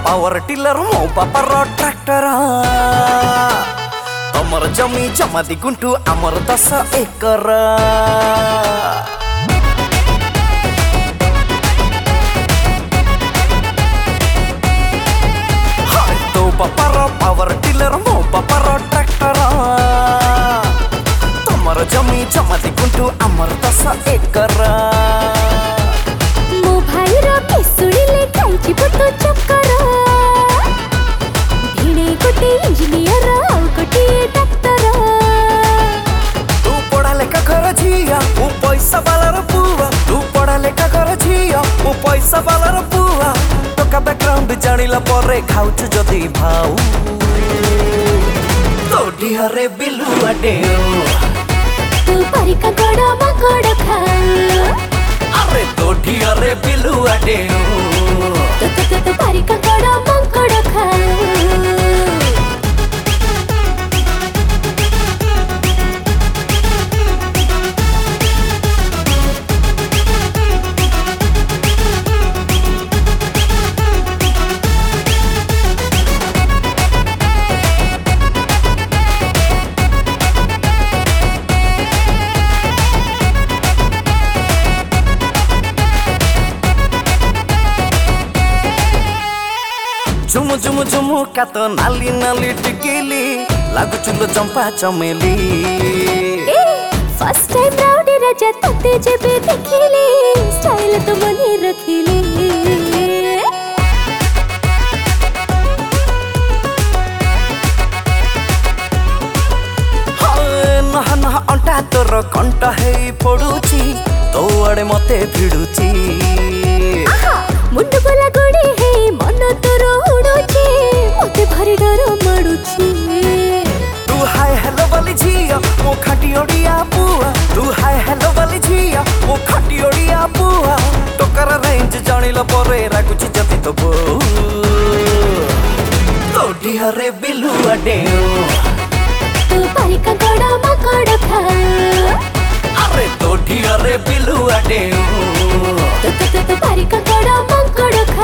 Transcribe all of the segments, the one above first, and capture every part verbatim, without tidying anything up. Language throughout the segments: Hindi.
पावर टिलर मो बापार ट्रैक्टर तमर जमी जमा दी गुंटू आमर दस एकर हाय तो बापार पावर टिलर मो बापार ट्रैक्टर तमर जमी जमा दी गुंटू आमर दस एकर मो भाई रा पेसुड़ी ले खाइची पुतो चक्कर भिणे गोटे इंजीनियर आउ गोटे डॉक्टर तू पढ़ा लेखा घर झिया वो पैसा वालार पुआ तू पढ़ा लेखा घर झिया वो पैसा वालार पुआ टका बैकग्राउंड जानिला परे खाउछु जदी भाऊ तो ढिहरे बिलुआ डेऊ तू परिका गड़ा मकड़ खा अरे तो ढिहरे बिलुआ डेऊ तो तो तो तो परिका गड़ा मकड़ खा झुमु झुमु झुमु का तो नाली नाली टिकिली लागु चुलो चंपा चमेली फर्स्ट टाइम राउडी राजा तते जेबे देखिली स्टाइल तो मने रखिली हाय नहा नहा अंटा तोर कंटा हेई पडुची तो आड़े मते भिडुची मुंड गोला गोड़ी है मन तोर उड़ुची मते भारी डर मडुची तू हाय हेलो वाली झिया वो खाटी ओडिया बुआ तू हाय हेलो वाली झिया वो खाटी ओडिया बुआ टोकर रेंज जानिला परे रागुची जति तो बो तो ढिहरे बिलुआ डेऊ तू परिका गड़ा मकड़ खा अरे तो ढिहरे बिलुआ डेऊ तो तो तो तो परिका गड़ा मकड़ खा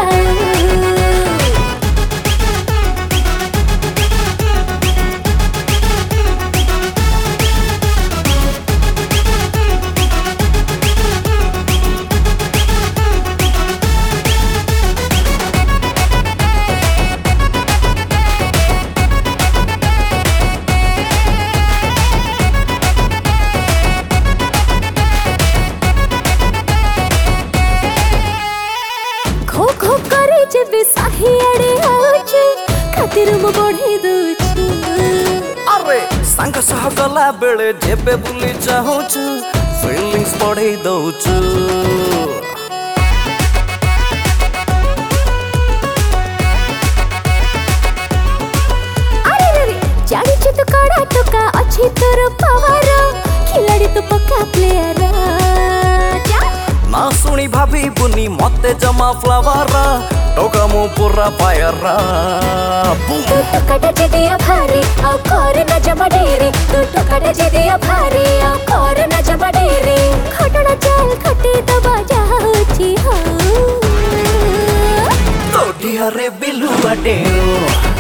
खो खो करे जेबे साही आड़े आउची खातिर मो बढ़ी दूची अरे सांग सह गला बेले जेबे बुली चाहूछु फीलिंग्स बढ़े दउछु अरे रे जानी छ तू कड़ा टोका अच्छी तोर पावर खिलाड़ी तो पक्का प्लेयर ना सुनी भाभी बुनी मते जमा फ्लावर टोका मु पूरा फायर तू तो कटा जे दिया भारी आ कर न जमा डेरे तू तो कटा जे दिया भारी आ कर न जमा डेरे खटना चल खटे दबा जाऊची हो तो ढिहरे बिलुआ डेऊ